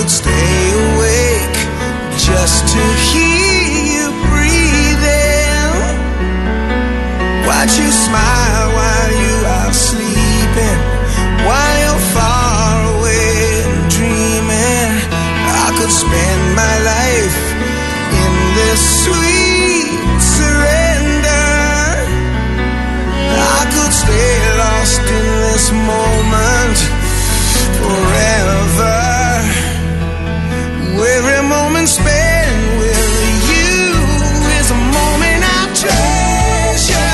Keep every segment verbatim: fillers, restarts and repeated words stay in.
could stay awake just to hear you breathing. Watch you smile while you are sleeping, while you're far away and dreaming. I could spend my life in this sweet surrender. I could stay lost in this moment forever. Every moment spent with you is a moment I treasure.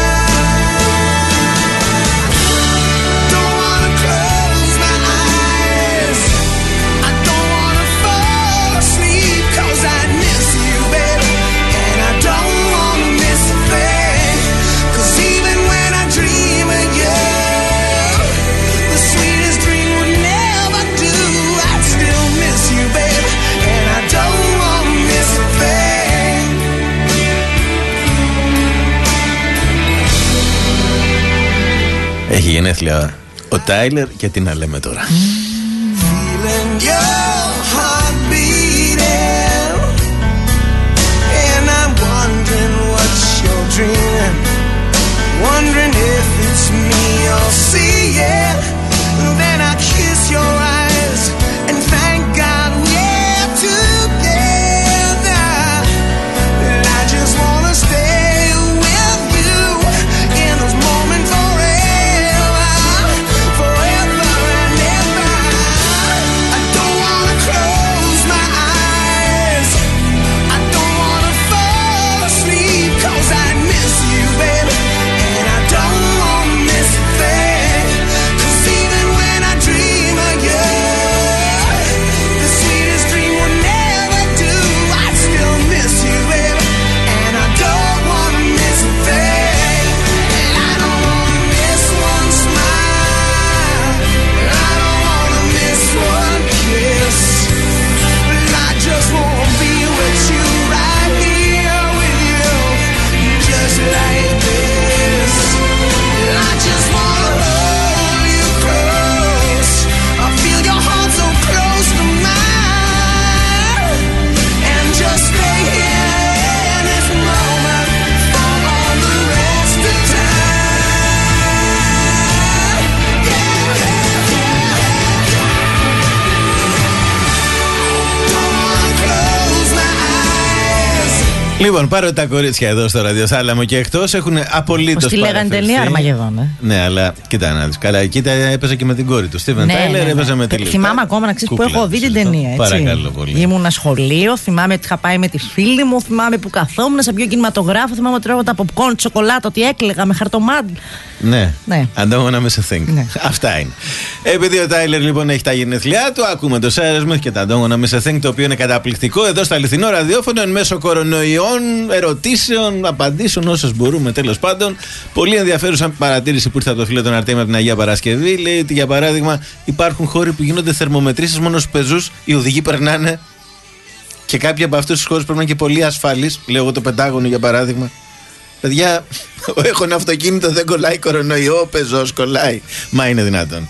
Don't wanna close my eyes, I don't wanna fall asleep, 'cause I miss you, baby, and I don't wanna miss a thing. 'Cause even when I dream of you, the sweetest dream would never do. I'd still miss you, baby, and I don't wanna miss a thing. Έχει γενέθλια ο Τάιλερ και τι να λέμε τώρα. Feeling your heart beating, and I'm wondering what you're dreaming, wondering if it's me you're seeing. Then I kiss your eyes and thank God we're together. And I just wanna stay with you in those moments forever, forever and ever. I don't wanna close my eyes, I don't wanna fall asleep, 'cause I miss you, baby, and I don't wanna miss a thing. 'Cause even when I dream of you, the sweetest dream will never do. I'd still miss you, baby, and I don't wanna miss a thing. And I don't wanna miss one smile, I don't wanna miss one kiss, but I just wanna be with you, right here with you, just like this. And I just wanna hold you close, I feel your heart so close to mine, and just stay here in this moment for all the rest of time. Yeah, yeah, yeah. Don't wanna close my eyes. Λοιπόν, πάρω τα κορίτσια εδώ στο ραδιοθάλαμο και εκτός έχουν απολύτως. Πώς τη λέγανε τελεία Αρμαγεδόν, ε. Ναι, αλλά κοίτα να δεις. Καλά, κοίτα, έπαιζε και με την κόρη του. Στίβεν Τάιλερ έπαιζε με τη Λίβ. Θυμάμαι ακόμα να ξέρεις που έχω δει την ταινία. Έτσι. Παρακαλώ πολύ. Ήμουνα σχολείο, θυμάμαι ότι είχα πάει με τη φίλη μου, θυμάμαι που καθόμουν σε ποιο κινηματογράφο, θυμάμαι ότι τρώγω τα popcorn, τσοκολάτα, ότι έκλαιγα με χαρτομάτι. Ναι, ναι. I don't wanna miss a thing. Ναι. Αυτά είναι. Επειδή ο Τάιλερ λοιπόν έχει τα γενέθλιά του, ακούμε το Cyrus Smith και τα I don't wanna miss a thing, το οποίο είναι καταπληκτικό εδώ στο αληθινό ραδιόφωνο εν μέσω κορονοϊών, ερωτήσεων, απαντήσεων όσες μπορούμε τέλος πάντων. Πολύ ενδιαφέρουσα παρατήρηση που ήρθε από το φίλο τον Αρτέμι από την Αγία Παρασκευή. Λέει ότι για παράδειγμα υπάρχουν χώροι που γίνονται θερμομετρήσεις μόνο στους πεζούς, οι οδηγοί περνάνε και κάποιοι από αυτούς τους χώρους πρέπει να είναι και πολύ ασφαλείς. Λέω εγώ το Πεντάγωνο για παράδειγμα. Παιδιά, έχω ένα αυτοκίνητο, δεν κολλάει κορονοϊό, ο πεζός κολλάει. Μα είναι δυνατόν.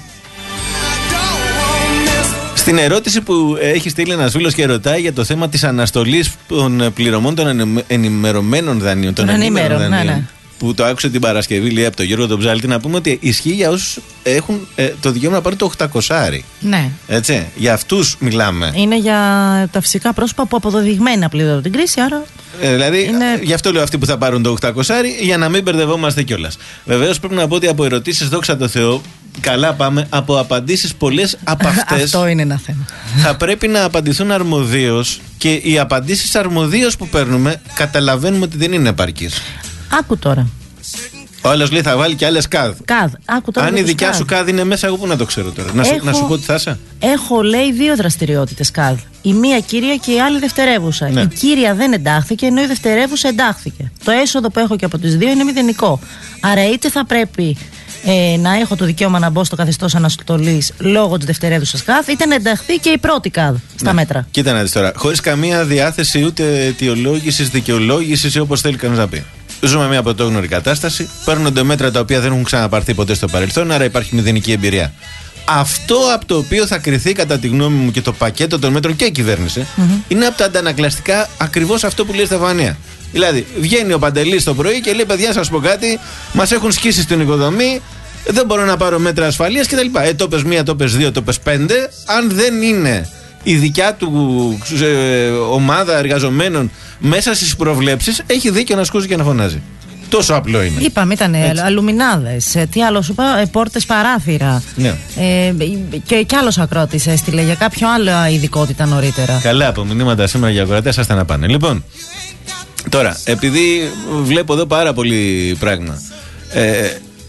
Στην ερώτηση που έχει στείλει ένας φίλος και ρωτάει για το θέμα της αναστολής των πληρωμών των ενημερωμένων δανείων. Των ενημέρων δανείων. Ναι, ναι. Που το άκουσε την Παρασκευή, λέει από τον Γιώργο τον Ψάλτη, να πούμε ότι ισχύει για όσους έχουν ε, το δικαίωμα να πάρουν το οκτακόσάρι. Ναι. Έτσι. Για αυτούς μιλάμε. Είναι για τα φυσικά πρόσωπα που αποδεδειγμένα πληρώνουν την κρίση, άρα. Ε, δηλαδή, είναι... γι' αυτό λέω αυτοί που θα πάρουν το οκτακόσάρι, για να μην μπερδευόμαστε κιόλας. Βεβαίως πρέπει να πω ότι από ερωτήσεις, δόξα τω Θεώ, καλά πάμε, από απαντήσεις πολλές από αυτές. Αυτό είναι ένα θέμα. Θα πρέπει να απαντηθούν αρμοδίως και οι απαντήσεις αρμοδίως που παίρνουμε καταλαβαίνουμε ότι δεν είναι επαρκείς. Άκου τώρα. Ο άλλος λέει θα βάλει και άλλες ΚΑΔ. ΚΑΔ. Άκου τώρα. Αν η δικιά ΚΑΔ. Σου ΚΑΔ είναι μέσα, εγώ πού να το ξέρω τώρα. Να, έχω, σου, να σου πω τι θα είσαι. Έχω, λέει, δύο δραστηριότητες ΚΑΔ. Η μία κύρια και η άλλη δευτερεύουσα. Ναι. Η κύρια δεν εντάχθηκε, ενώ η δευτερεύουσα εντάχθηκε. Το έσοδο που έχω και από τις δύο είναι μηδενικό. Άρα είτε θα πρέπει ε, να έχω το δικαίωμα να μπω στο καθεστώς αναστολής λόγω της δευτερεύουσας ΚΑΔ, είτε να ενταχθεί και η πρώτη ΚΑΔ στα ναι. μέτρα. Κοίτα να δεις τώρα. Χωρίς καμία διάθεση ούτε αιτιολόγησης, δικαιολόγησης ή όπως θέλει κανείς να πει. Ζούμε μια πρωτόγνωρη κατάσταση. Παίρνονται μέτρα τα οποία δεν έχουν ξαναπαρθεί ποτέ στο παρελθόν, άρα υπάρχει μηδενική εμπειρία. Αυτό από το οποίο θα κριθεί κατά τη γνώμη μου και το πακέτο των μέτρων και η κυβέρνηση mm-hmm. είναι από τα αντανακλαστικά ακριβώς αυτό που λέει η Στεφανία. Δηλαδή, βγαίνει ο Παντελής το πρωί και λέει: παιδιά, σας πω κάτι, μας έχουν σκίσει στην οικοδομή, δεν μπορώ να πάρω μέτρα ασφαλείας κτλ. Ε, το πες μία, το πες δύο, το πες πέντε. Αν δεν είναι η δικιά του ε, ομάδα εργαζομένων μέσα στις προβλέψεις, έχει δίκιο να σκούζει και να φωνάζει. Τόσο απλό είναι. Είπαμε, ήταν αλουμινάδες. Τι άλλο σου είπα, πόρτες παράθυρα. Ναι. Ε, και κι άλλος ακρότης έστειλε για κάποιο άλλο ειδικότητα νωρίτερα. Καλά, από μηνύματα σήμερα για ακροατές, άστα να πάνε. Λοιπόν, τώρα, επειδή βλέπω εδώ πάρα πολύ πράγμα. Ε,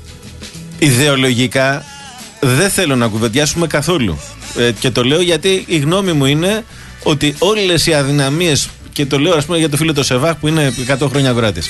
ιδεολογικά δεν θέλω να κουβεντιάσουμε καθόλου. Ε, και το λέω γιατί η γνώμη μου είναι ότι όλες οι αδυναμίες, και το λέω ας πούμε για το φίλο το Σεβάχ που είναι εκατό χρόνια ακροατής.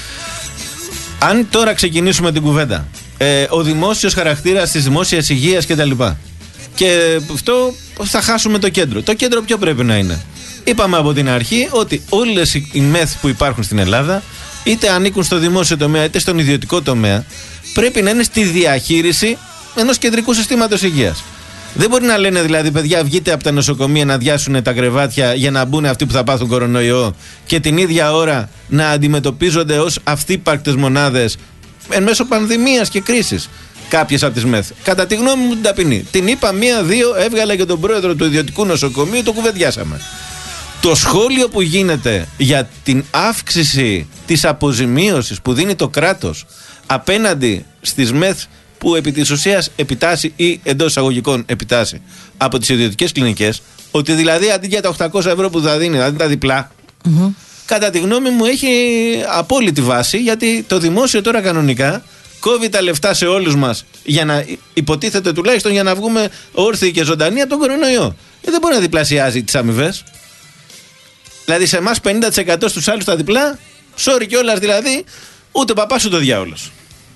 Αν τώρα ξεκινήσουμε την κουβέντα, ε, ο δημόσιος χαρακτήρας της δημόσιας υγείας κτλ. Και αυτό θα χάσουμε το κέντρο. Το κέντρο ποιο πρέπει να είναι? Είπαμε από την αρχή ότι όλες οι μεθ που υπάρχουν στην Ελλάδα, είτε ανήκουν στο δημόσιο τομέα είτε στον ιδιωτικό τομέα, πρέπει να είναι στη διαχείριση ενός κεντρικού συστήματος υγείας. Δεν μπορεί να λένε δηλαδή, παιδιά, βγείτε από τα νοσοκομεία να αδειάσουν τα κρεβάτια για να μπουν αυτοί που θα πάθουν κορονοϊό και την ίδια ώρα να αντιμετωπίζονται ως αυθύπαρκτες μονάδες εν μέσω πανδημίας και κρίσης κάποιες από τις ΜΕΘ. Κατά τη γνώμη μου την ταπεινή. Την είπα μία-δύο, έβγαλα και τον πρόεδρο του ιδιωτικού νοσοκομείου, το κουβεντιάσαμε. Το σχόλιο που γίνεται για την αύξηση της αποζημίωσης που δίνει το κράτος απέναντι στις ΜΕΘ που επί της ουσίας επιτάσσει ή εντός εισαγωγικών επιτάσσει από τις ιδιωτικές κλινικές, ότι δηλαδή αντί για τα οκτακόσια ευρώ που θα δίνει, δηλαδή τα διπλά, mm-hmm. κατά τη γνώμη μου έχει απόλυτη βάση, γιατί το δημόσιο τώρα κανονικά κόβει τα λεφτά σε όλους μας για να υποτίθεται τουλάχιστον για να βγούμε όρθιοι και ζωντανοί από τον κορονοϊό. Ε, δεν μπορεί να διπλασιάζει τις αμοιβές. Δηλαδή σε εμάς πενήντα τοις εκατό, στους άλλους τα διπλά, sorry κιόλας δηλαδή, ούτε παπάς ούτε διάολος.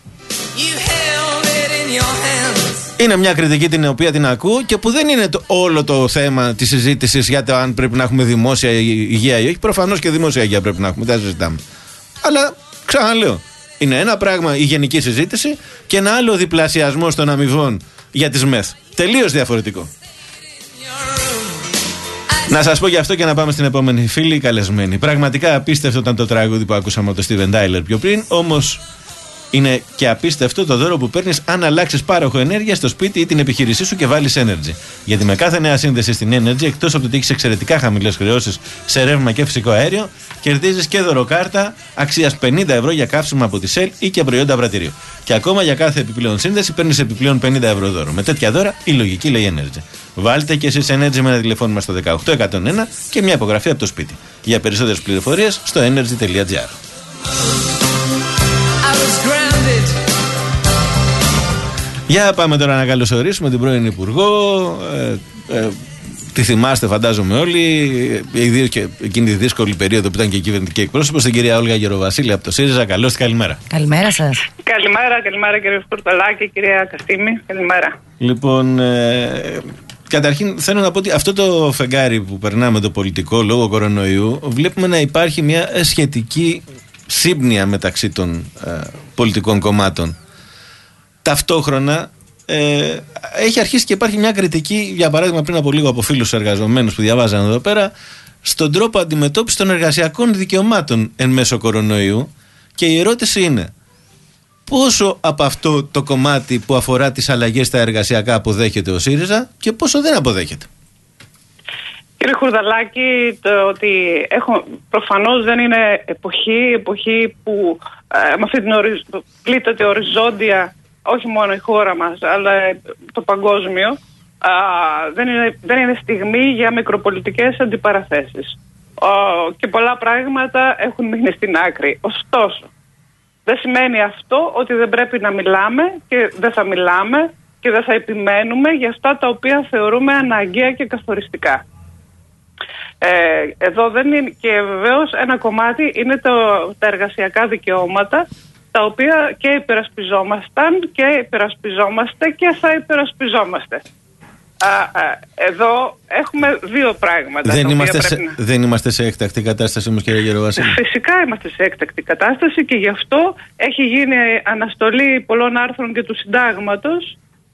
Είναι μια κριτική την οποία την ακούω και που δεν είναι το, όλο το θέμα της συζήτησης για το αν πρέπει να έχουμε δημόσια υγεία ή όχι. Προφανώς και δημόσια υγεία πρέπει να έχουμε, δεν συζητάμε. Αλλά ξαναλέω, είναι ένα πράγμα η γενική συζήτηση και ένα άλλο διπλασιασμός των αμοιβών για τις ΜΕΘ. Τελείως διαφορετικό. Να σας πω γι' αυτό και να πάμε στην επόμενη φίλη καλεσμένη. Πραγματικά απίστευτο ήταν το τραγούδι που ακούσαμε από τον Steven Tyler πιο πριν, όμως είναι και απίστευτο το δώρο που παίρνεις αν αλλάξεις πάροχο ενέργεια στο σπίτι ή την επιχείρησή σου και βάλεις Energy. Γιατί με κάθε νέα σύνδεση στην Energy, εκτός από το ότι έχεις εξαιρετικά χαμηλές χρεώσεις σε ρεύμα και φυσικό αέριο, κερδίζεις και δωροκάρτα αξίας πενήντα ευρώ για καύσιμα από τη Shell ή και προϊόντα βρατηρίου. Και ακόμα για κάθε επιπλέον σύνδεση παίρνεις επιπλέον πενήντα ευρώ δώρο. Με τέτοια δώρα η λογική λέει Energy. Βάλτε και εσείς Energy με ένα τηλεφώνημα στο δεκαοκτώ εκατόν ένα και μια υπογραφή από το σπίτι. Για περισσότερες πληροφορίες στο energy τελεία gr. Για πάμε τώρα να καλωσορίσουμε την πρώην Υπουργό. Ε, ε, τη θυμάστε, φαντάζομαι όλοι, ιδίως και εκείνη τη δύσκολη περίοδο που ήταν και η κυβερνητική εκπρόσωπος, την κυρία Όλγα Γεροβασίλη από το ΣΥΡΙΖΑ. Καλώς, καλημέρα. Καλημέρα σας. Καλημέρα, καλημέρα κύριε Σκουρταλάκη, κυρία Καστίμη. Καλημέρα. Λοιπόν, ε, καταρχήν θέλω να πω ότι αυτό το φεγγάρι που περνάμε το πολιτικό λόγω κορονοϊού, βλέπουμε να υπάρχει μια σχετική σύμπνοια μεταξύ των ε, πολιτικών κομμάτων. Ταυτόχρονα ε, έχει αρχίσει και υπάρχει μια κριτική, για παράδειγμα πριν από λίγο από φίλους εργαζομένους που διαβάζαν εδώ πέρα, στον τρόπο αντιμετώπισης των εργασιακών δικαιωμάτων εν μέσω κορονοϊού. Και η ερώτηση είναι, πόσο από αυτό το κομμάτι που αφορά τις αλλαγές στα εργασιακά αποδέχεται ο ΣΥΡΙΖΑ και πόσο δεν αποδέχεται? Κύριε Χουρδαλάκη, το ότι έχω, προφανώς δεν είναι εποχή, εποχή που ε, με αυτή την οριζ, πλήττεται οριζόντια όχι μόνο η χώρα μας, αλλά το παγκόσμιο, α, δεν, είναι, δεν είναι στιγμή για μικροπολιτικές αντιπαραθέσεις. Ο, και πολλά πράγματα έχουν μείνει στην άκρη. Ωστόσο, δεν σημαίνει αυτό ότι δεν πρέπει να μιλάμε και δεν θα μιλάμε και δεν θα επιμένουμε για αυτά τα οποία θεωρούμε αναγκαία και καθοριστικά. Ε, εδώ δεν είναι, και βεβαίως ένα κομμάτι είναι το, τα εργασιακά δικαιώματα, τα οποία και υπερασπιζόμασταν και υπερασπιζόμαστε και θα υπερασπιζόμαστε. Α, α, εδώ έχουμε δύο πράγματα. Δεν, είμαστε σε, να... δεν είμαστε σε έκτακτη κατάσταση όμως, κύριε Γεροβασίλη? Φυσικά είμαστε σε έκτακτη κατάσταση και γι' αυτό έχει γίνει αναστολή πολλών άρθρων και του συντάγματος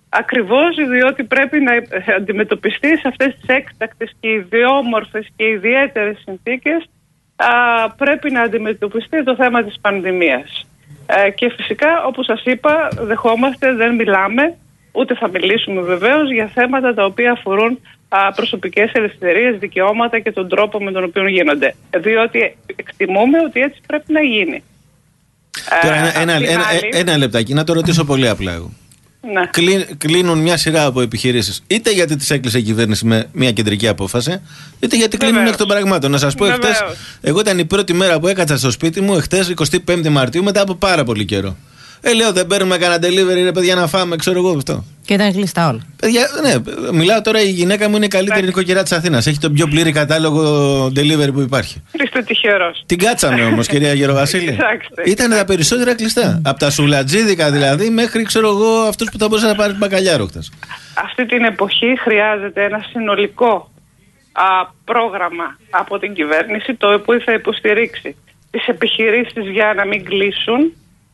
Ακριβώς διότι πρέπει να αντιμετωπιστεί σε αυτές τις έκτακτες και ιδιόμορφες και ιδιαίτερες συνθήκες, α, πρέπει να αντιμετωπιστεί το θέμα της πανδημίας. Ε, και φυσικά, όπως σας είπα, δεχόμαστε, δεν μιλάμε, ούτε θα μιλήσουμε βεβαίως για θέματα τα οποία αφορούν α, προσωπικές ελευθερίες, δικαιώματα και τον τρόπο με τον οποίο γίνονται. Διότι εκτιμούμε ότι έτσι πρέπει να γίνει. Τώρα, ε, ένα, ένα, ένα, άλλη... ένα λεπτάκι, να το ρωτήσω πολύ απλά εγώ. Ναι. Κλεί, κλείνουν μια σειρά από επιχειρήσεις, είτε γιατί τις έκλεισε η κυβέρνηση με μια κεντρική απόφαση, είτε γιατί κλείνουν Βεβαίως. εκ των πραγμάτων. Να σας πω, εχθές, εγώ ήταν η πρώτη μέρα που έκατσα στο σπίτι μου, εχθές εικοστή πέμπτη Μαρτίου, μετά από πάρα πολύ καιρό. Ε, λέω, δεν παίρνουμε κανένα delivery, ρε παιδιά, να φάμε, ξέρω εγώ αυτό. Και ήταν κλειστά όλα. Παιδιά, ναι, μιλάω τώρα, η γυναίκα μου είναι η καλύτερη νοικοκυρά της Αθήνας. Έχει τον πιο πλήρη κατάλογο delivery που υπάρχει. Είστε τυχερός. Την κάτσαμε όμως, κυρία Γεροβασίλη. Ήταν τα περισσότερα κλειστά. Από τα σουλατζίδικα δηλαδή μέχρι, ξέρω εγώ, αυτούς που θα μπορούσαν να πάρουν μπακαλιάρο χτες. Αυτή την εποχή χρειάζεται ένα συνολικό α, πρόγραμμα από την κυβέρνηση, το οποίο θα υποστηρίξει τις επιχειρήσεις για να μην κλείσουν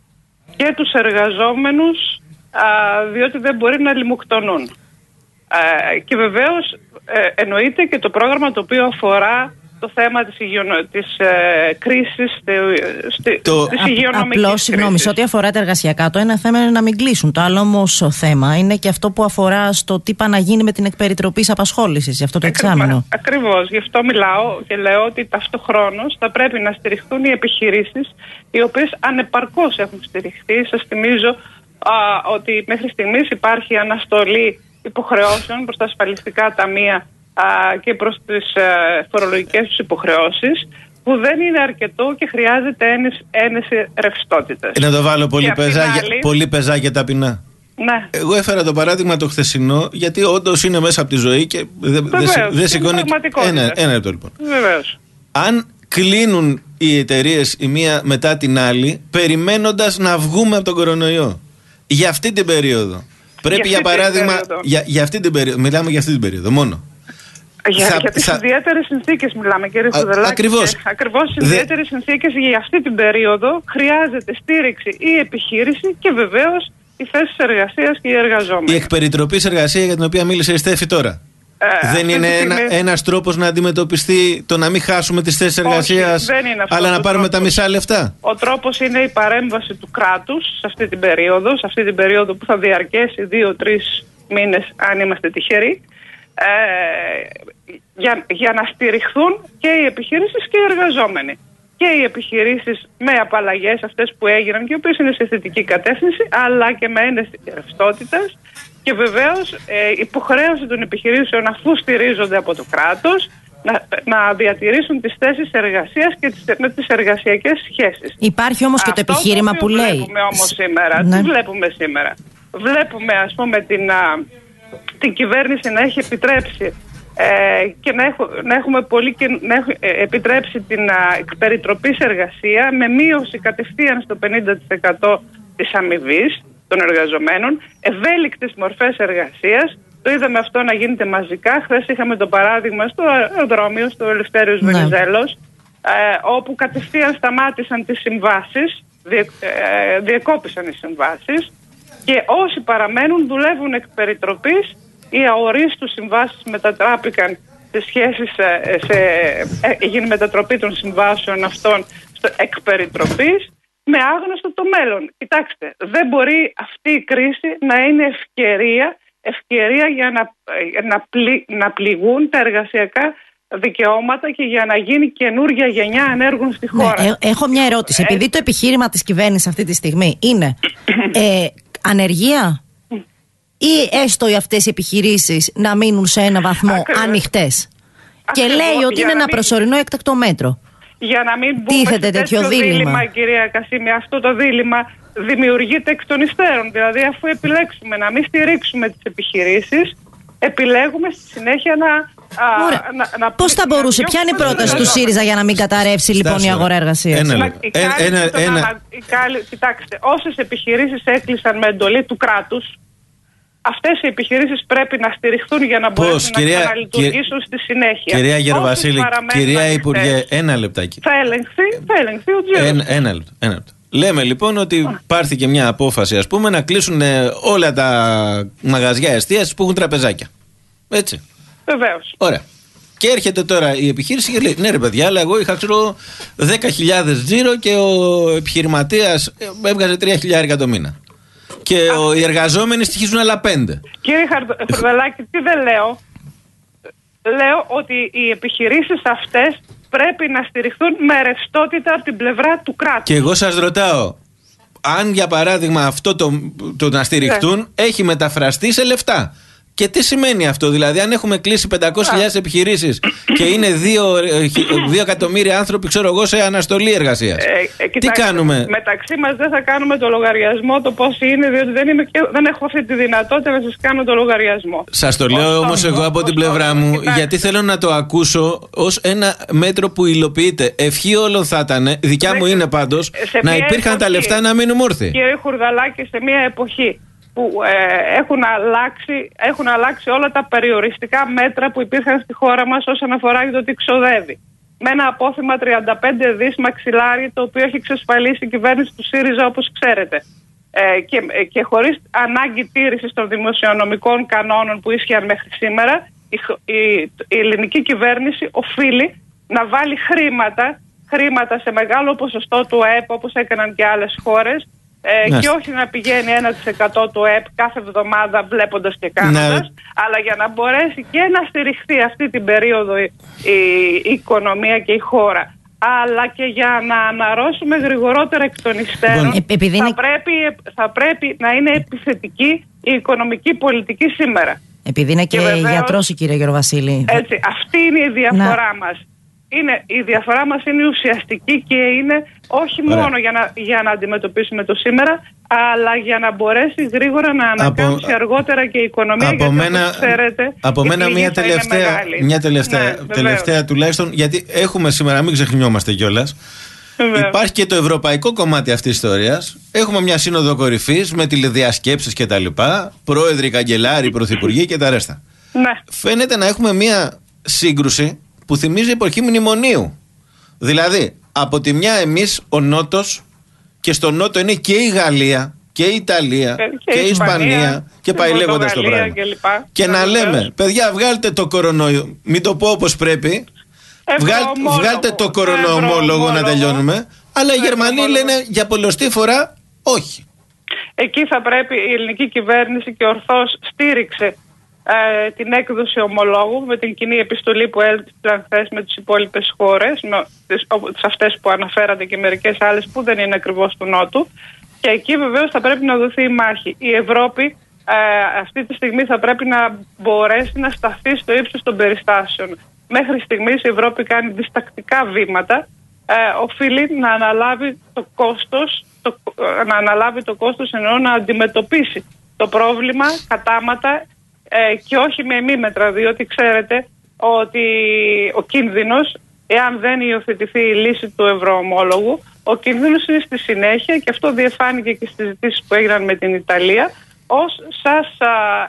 και τους εργαζόμενους, α, διότι δεν μπορεί να λιμοκτονούν. Α, και βεβαίως ε, εννοείται και το πρόγραμμα το οποίο αφορά το θέμα της, υγειονο... της ε, κρίσης, στη... το... της υγειονομικής Απλώς, συγγνώμη, σε ό,τι αφορά τα εργασιακά, το ένα θέμα είναι να μην κλείσουν. Το άλλο όμως θέμα είναι και αυτό που αφορά στο τι πάει να γίνει με την εκπεριτροπής απασχόλησης για αυτό το εξάμηνο. Ακριβώς, γι' αυτό μιλάω και λέω ότι ταυτοχρόνως θα πρέπει να στηριχθούν οι επιχειρήσεις οι οποίες ανεπαρκώς έχουν στηριχθεί. Σας θυμίζω α, ότι μέχρι στιγμής υπάρχει αναστολή υποχρεώσεων προς τα ασφαλιστικά ταμεία και προς τις φορολογικές τους υποχρεώσεις, που δεν είναι αρκετό και χρειάζεται ένεση, ένεση ρευστότητας. Να το βάλω πολύ, πεζά, άλλη... πολύ πεζά και ταπεινά. Ναι. Εγώ έφερα το παράδειγμα το χθεσινό, γιατί όντως είναι μέσα από τη ζωή και δεν δε, δε σηκώνει. Ένα, ένα λεπτό λοιπόν. Βεβαίως. Αν κλείνουν οι εταιρείες η μία μετά την άλλη, περιμένοντας να βγούμε από τον κορονοϊό, για αυτή την περίοδο. Πρέπει για, για παράδειγμα. Για, για αυτή την περίοδο. Μιλάμε για αυτή την περίοδο μόνο. Για, θα, για τις θα... ιδιαίτερες συνθήκες μιλάμε, κύριε Χουδελάκη. Ακριβώς. Ακριβώς στις Δε... ιδιαίτερες συνθήκες για αυτή την περίοδο χρειάζεται στήριξη η επιχείρηση και βεβαίως οι θέσεις εργασίας και οι εργαζόμενοι. Η εκπεριτροπής εργασία για την οποία μίλησε η Στέφη τώρα. Ε, δεν είναι ένα, στιγμή... ένας τρόπος να αντιμετωπιστεί το να μην χάσουμε τις θέσεις εργασίας, αλλά να πάρουμε τρόπος. Τα μισά λεφτά. Ο τρόπος είναι η παρέμβαση του κράτους σε αυτή την περίοδο, σε αυτή την περίοδο που θα διαρκέσει δύο-τρεις μήνες αν είμαστε τυχεροί. Ε, για, για να στηριχθούν και οι επιχειρήσεις και οι εργαζόμενοι. Και οι επιχειρήσεις με απαλλαγές αυτές που έγιναν και οι οποίες είναι σε θετική κατεύθυνση, αλλά και με ένεση ρευστότητας. Και βεβαίως ε, υποχρέωση των επιχειρήσεων, αφού στηρίζονται από το κράτος, να, να διατηρήσουν τις θέσεις εργασίας και τις, με τις εργασιακές σχέσεις. Υπάρχει όμως και το επιχείρημα το που λέει. Βλέπουμε όμως σήμερα. Ναι. Τι βλέπουμε σήμερα. Βλέπουμε ας πούμε την... την κυβέρνηση να έχει επιτρέψει ε, και να, έχω, να έχουμε πολύ και να έχει ε, επιτρέψει την εκπεριτροπής εργασία με μείωση κατευθείαν στο πενήντα τοις εκατό της αμοιβής των εργαζομένων, ευέλικτες μορφές εργασίας. Το είδαμε αυτό να γίνεται μαζικά. Χθες είχαμε το παράδειγμα στο αεροδρόμιο, στο Ελευθέριος ναι. Βενιζέλος, ε, όπου κατευθείαν σταμάτησαν τις συμβάσεις, διε, ε, διεκόπησαν οι συμβάσεις και όσοι παραμένουν δουλεύουν εκ περιτροπής. Οι αορίστους συμβάσεις μετατράπηκαν σε σχέσεις, σε, σε, έγινε μετατροπή των συμβάσεων αυτών στο εκ περιτροπής με άγνωστο το μέλλον. Κοιτάξτε, δεν μπορεί αυτή η κρίση να είναι ευκαιρία, ευκαιρία για να, να, πλη, να πληγούν τα εργασιακά δικαιώματα και για να γίνει καινούργια γενιά ανέργων στη χώρα. Ναι, έχω μια ερώτηση. Ε, Επειδή το επιχείρημα της κυβέρνησης αυτή τη στιγμή είναι ε, ανεργία, ή έστω αυτές οι επιχειρήσεις να μείνουν σε ένα βαθμό ανοιχτές. Και λέει ότι είναι ένα μην... προσωρινό έκτακτο μέτρο. Για να μην μπούμε τίθεται σε τέτοιο τέτοιο δίλημμα. δίλημμα, κυρία Κασίμη, αυτό το δίλημμα δημιουργείται εκ των υστέρων. Δηλαδή, αφού επιλέξουμε να μην στηρίξουμε τις επιχειρήσεις, επιλέγουμε στη συνέχεια να. Α, να, να Πώς θα μπορούσε, ποια είναι η πρόταση του ΣΥΡΙΖΑ για να μην καταρρεύσει λοιπόν η αγορά εργασίας? Ένα, ένα, ένα, ένα, ένα. Κοιτάξτε, όσες επιχειρήσεις έκλεισαν με εντολή του κράτους, αυτές οι επιχειρήσεις πρέπει να στηριχθούν για να μπορέσουν Πώς, να κυρία, ξαναλειτουργήσουν στη συνέχεια. Κυρία Γεροβασίλη, κυρία Υπουργέ, ένα λεπτάκι. Θα ελεγχθεί, θα ελεγχθεί ο τζίρος. Ένα, ένα λεπτό, ένα λεπτό. Λέμε λοιπόν ότι πάρθηκε μια απόφαση, ας πούμε, να κλείσουν όλα τα μαγαζιά εστίασης που έχουν τραπεζάκια. Έτσι. Βεβαίως. Ωραία. Και έρχεται τώρα η επιχείρηση και λέει: ναι, ρε παιδιά, αλλά εγώ είχα ξέρω δέκα χιλιάδες τζίρο και ο επιχειρηματίας έβγαζε τρία χιλιάρικα το μήνα. Και ο, οι εργαζόμενοι στοιχίζουν άλλα πέντε. Κύριε Χουρδαλάκη, τι δεν λέω. Λέω ότι οι επιχειρήσεις αυτές πρέπει να στηριχθούν με ρευστότητα από την πλευρά του κράτους. Και εγώ σας ρωτάω, αν για παράδειγμα αυτό το, το να στηριχτούν ναι. έχει μεταφραστεί σε λεφτά. Και τι σημαίνει αυτό, δηλαδή, αν έχουμε κλείσει πεντακόσιες χιλιάδες επιχειρήσεις και είναι δύο εκατομμύρια άνθρωποι, ξέρω εγώ, σε αναστολή εργασίας. Ε, ε, τι κάνουμε? Μεταξύ μας δεν θα κάνουμε το λογαριασμό το πώς είναι, διότι δεν, είμαι και, δεν έχω αυτή τη δυνατότητα να σας κάνω το λογαριασμό. Σας το λέω όμως εγώ από την πλευρά μου, κοιτάξτε. Γιατί θέλω να το ακούσω ως ένα μέτρο που υλοποιείται. Ευχή όλων θα ήταν, δικιά δεν, μου είναι πάντως, να υπήρχαν εποχή, τα λεφτά να μείνουμε όρθιοι. Κύριε Χουρδαλάκη, σε μια εποχή που ε, έχουν, αλλάξει, έχουν αλλάξει όλα τα περιοριστικά μέτρα που υπήρχαν στη χώρα μας όσον αφορά το τι ξοδεύει. Με ένα απόθεμα τριάντα πέντε δις μαξιλάρι, το οποίο έχει εξασφαλίσει η κυβέρνηση του ΣΥΡΙΖΑ, όπως ξέρετε. Ε, και, και χωρίς ανάγκη τήρησης των δημοσιονομικών κανόνων που ίσχυαν μέχρι σήμερα, η, η, η ελληνική κυβέρνηση οφείλει να βάλει χρήματα, χρήματα σε μεγάλο ποσοστό του ΑΕΠ, όπως έκαναν και άλλες χώρες, Ε, και όχι να πηγαίνει ένα τοις εκατό του ΕΠ κάθε εβδομάδα βλέποντας και κάνοντας, ναι. αλλά για να μπορέσει και να στηριχθεί αυτή την περίοδο η, η, η οικονομία και η χώρα, αλλά και για να αναρρώσουμε γρηγορότερα εκ των υστέρων, ε, θα, είναι... πρέπει, θα πρέπει να είναι επιθετική η οικονομική πολιτική σήμερα. Επειδή είναι και, και βεβαίως, γιατρός η κυρία Γεροβασίλη. Έτσι, αυτή είναι η διαφορά να. μας. Είναι, η διαφορά μας είναι ουσιαστική και είναι όχι Ωραία. μόνο για να, για να αντιμετωπίσουμε το σήμερα, αλλά για να μπορέσει γρήγορα να ανακάμψει από, αργότερα και η οικονομία. Από γιατί μένα, ξέρετε, από μένα μια τελευταία, μια τελευταία, ναι, τελευταία τουλάχιστον, γιατί έχουμε σήμερα, μην ξεχνιόμαστε κιόλας, υπάρχει και το ευρωπαϊκό κομμάτι αυτής της ιστορίας. Έχουμε μια σύνοδο κορυφής με τηλεδιασκέψεις και τα λοιπά, πρόεδροι, καγκελάροι, πρωθυπουργοί και τα ρέστα. Ναι. Φαίνεται να έχουμε μια σύγκρουση που θυμίζει εποχή μνημονίου. Δηλαδή, από τη μια εμείς ο Νότος, και στο Νότο είναι και η Γαλλία και η Ιταλία και, και, και η Ισπανία, Ισπανία και πάει λέγοντας το πράγμα. Και, και να λέμε, παιδιά, βγάλτε το κορονοϊό, μην το πω όπως πρέπει, βγάλ, βγάλτε το κορονοομόλογο να τελειώνουμε, αλλά οι Γερμανοί λένε για πολλοστή φορά όχι. Εκεί θα πρέπει η ελληνική κυβέρνηση και ορθώς στήριξε Ε, την έκδοση ομολόγου με την κοινή επιστολή που έλαβαν χθες με τις υπόλοιπες χώρες, με τις, τις αυτές που αναφέρατε και μερικές άλλες που δεν είναι ακριβώς του Νότου, και εκεί βεβαίως θα πρέπει να δοθεί η μάχη. Η Ευρώπη ε, αυτή τη στιγμή θα πρέπει να μπορέσει να σταθεί στο ύψος των περιστάσεων. Μέχρι στιγμής η Ευρώπη κάνει διστακτικά βήματα, ε, οφείλει να αναλάβει το κόστος, το, να αναλάβει το κόστος εννοώ να αντιμετωπίσει το πρόβλημα κατάματα Ε, και όχι με εμίμετρα, διότι ξέρετε ότι ο κίνδυνος, εάν δεν υιοθετηθεί η λύση του ευρωομόλογου, ο κίνδυνος είναι στη συνέχεια, και αυτό διεφάνηκε και στις συζητήσεις που έγιναν με την Ιταλία, ως σας α,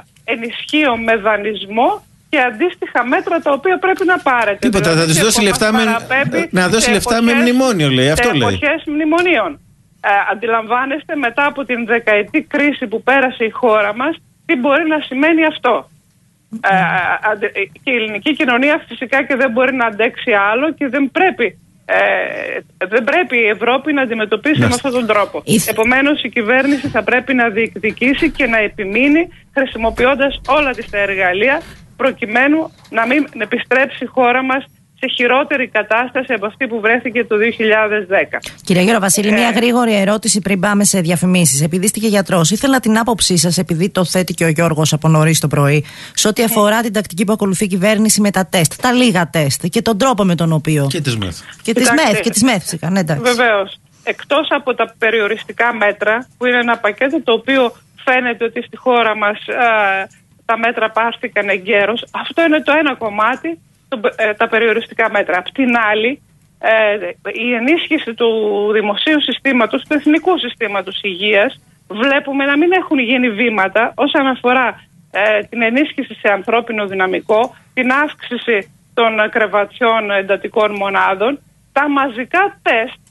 ενισχύω με δανεισμό και αντίστοιχα μέτρα τα οποία πρέπει να πάρετε. Τίποτα, δηλαδή, θα τους δώσει λεφτά με, να δώσει λεφτά εποχές, με μνημόνιο, λέει. Αυτό λέει. Σε εποχές μνημονίων. Ε, αντιλαμβάνεστε μετά από την δεκαετή κρίση που πέρασε η χώρα μας, τι μπορεί να σημαίνει αυτό. Mm. Ε, και η ελληνική κοινωνία φυσικά και δεν μπορεί να αντέξει άλλο και δεν πρέπει, ε, δεν πρέπει η Ευρώπη να αντιμετωπίσει yes. με αυτόν τον τρόπο. If... Επομένως η κυβέρνηση θα πρέπει να διεκδικήσει και να επιμείνει χρησιμοποιώντας όλα τις τα εργαλεία προκειμένου να μην επιστρέψει η χώρα μας σε χειρότερη κατάσταση από αυτή που βρέθηκε το δύο χιλιάδες δέκα. Κυρία Γεροβασίλη, ε... μια γρήγορη ερώτηση πριν πάμε σε διαφημίσεις. Επειδή είστε και γιατρός, ήθελα την άποψή σας, επειδή το θέτει και ο Γιώργος από νωρίς το πρωί, σε ό,τι αφορά την τακτική που ακολουθεί η κυβέρνηση με τα τεστ, τα λίγα τεστ και τον τρόπο με τον οποίο. Και τις ΜΕΘ. Και τις ΜΕΘ, και τις ΜΕΘ φυσικά, ναι, εντάξει. Βεβαίως. Εκτός από τα περιοριστικά μέτρα, που είναι ένα πακέτο το οποίο φαίνεται ότι στη χώρα μας α, τα μέτρα πάρθηκαν εγκαίρως, αυτό είναι το ένα κομμάτι. Τα περιοριστικά μέτρα. Απ' την άλλη, ε, η ενίσχυση του δημοσίου συστήματος, του εθνικού συστήματος υγείας, βλέπουμε να μην έχουν γίνει βήματα όσον αφορά ε, την ενίσχυση σε ανθρώπινο δυναμικό, την αύξηση των κρεβατιών εντατικών μονάδων, τα μαζικά τεστ,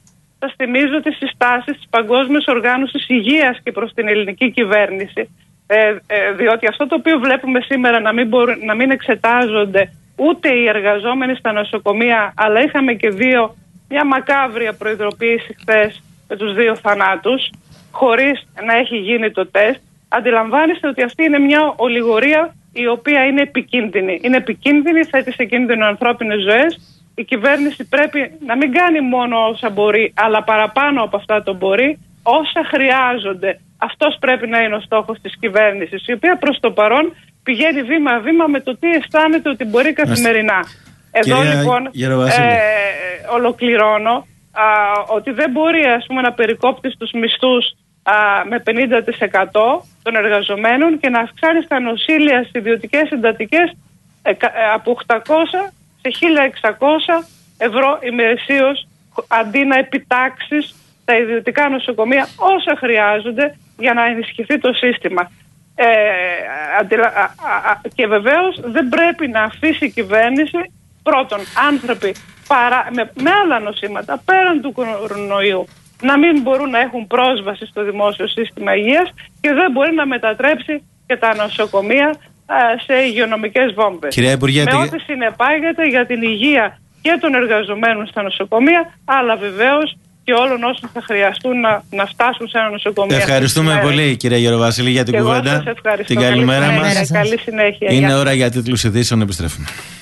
σας θυμίζω τις συστάσεις της Παγκόσμιας Οργάνωσης Υγείας και προς την ελληνική κυβέρνηση, ε, ε, διότι αυτό το οποίο βλέπουμε σήμερα να μην, μπορούν, να μην εξετάζονται ούτε οι εργαζόμενοι στα νοσοκομεία, αλλά είχαμε και δύο, μια μακάβρια προειδοποίηση χθες με τους δύο θανάτους, χωρίς να έχει γίνει το τεστ. Αντιλαμβάνεστε ότι αυτή είναι μια ολιγορία η οποία είναι επικίνδυνη. Είναι επικίνδυνη, θέτει σε κίνδυνο ανθρώπινες ζωές. Η κυβέρνηση πρέπει να μην κάνει μόνο όσα μπορεί, αλλά παραπάνω από αυτά το μπορεί, όσα χρειάζονται. Αυτός πρέπει να είναι ο στόχος της κυβέρνησης, η οποία προς το παρόν πηγαίνει βήμα-βήμα με το τι αισθάνεται ότι μπορεί καθημερινά. Εδώ Κυρία λοιπόν ε, ολοκληρώνω α, ότι δεν μπορεί, ας πούμε, να περικόπτει τους μισθούς α, με πενήντα τοις εκατό των εργαζομένων και να αυξάνει στα νοσήλια στις ιδιωτικές εντατικές ε, ε, από οκτακόσια σε χίλια εξακόσια ευρώ ημερησίως, αντί να επιτάξεις τα ιδιωτικά νοσοκομεία όσα χρειάζονται για να ενισχυθεί το σύστημα. Ε, αντιλα... α, α, και βεβαίως δεν πρέπει να αφήσει η κυβέρνηση πρώτον άνθρωποι παρά... με, με άλλα νοσήματα πέραν του κορονοϊού να μην μπορούν να έχουν πρόσβαση στο δημόσιο σύστημα υγείας και δεν μπορεί να μετατρέψει και τα νοσοκομεία α, σε υγειονομικές βόμβες. Κυρία Υπουργέ, με ό,τι συνεπάγεται για την υγεία και των εργαζομένων στα νοσοκομεία, αλλά βεβαίως και όλων όσων θα χρειαστούν να, να φτάσουν σε ένα νοσοκομείο. Ευχαριστούμε πολύ, κυρία Γεροβασίλη, για την και κουβέντα. Εγώ σας ευχαριστώ. Την καλημέρα μας. Καλή συνέχεια. Είναι Γεια. ώρα για τίτλους ειδήσεων. Επιστρέφουμε.